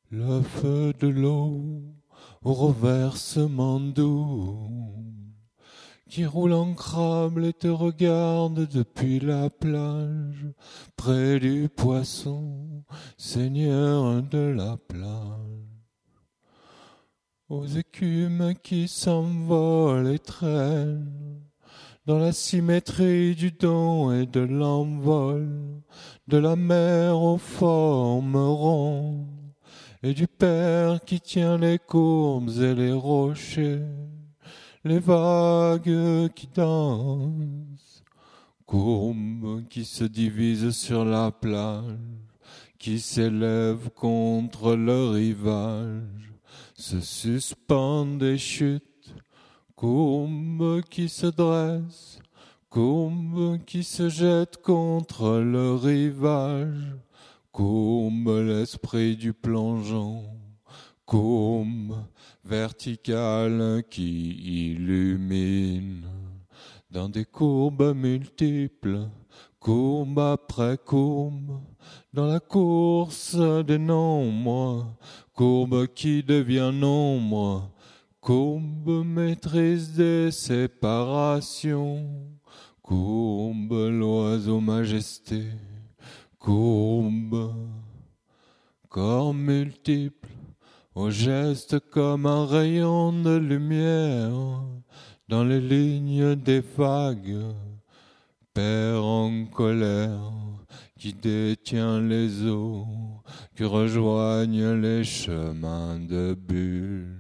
Le feu de l'eau au reversement doux qui roule en crabe et te regarde depuis la plage, près du poisson, seigneur de la plage. Aux écumes qui s'envolent et traînent dans la symétrie du don et de l'envol, de la mer aux formes rondes, et du père qui tient les courbes et les rochers, les vagues qui dansent, courbes qui se divisent sur la plage, qui s'élèvent contre le rivage, se suspendent et chutent, courbes qui se dressent, courbes qui se jettent contre le rivage, courbe l'esprit du plongeon, courbe verticale qui illumine, dans des courbes multiples, courbe après courbe, dans la course des nombres, courbe qui devient nombre, courbe maîtrise des séparations, courbe l'oiseau majesté, courbe, corps multiple, au geste comme un rayon de lumière, dans les lignes des vagues, père en colère, qui détient les eaux, qui rejoignent les chemins de bulles,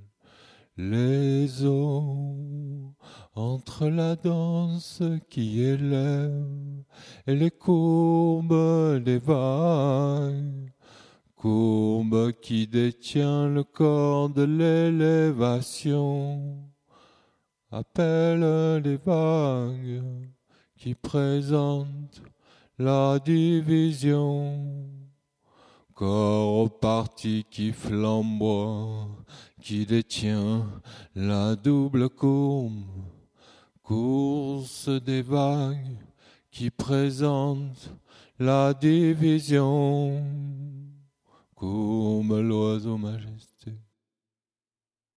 les eaux, entre la danse qui élève et les courbes des vagues, courbe qui détient le corps de l'élévation, appelle les vagues qui présentent la division, corps aux parties qui flamboient, qui détient la double courbe, course des vagues qui présente la division, courbe l'oiseau majesté.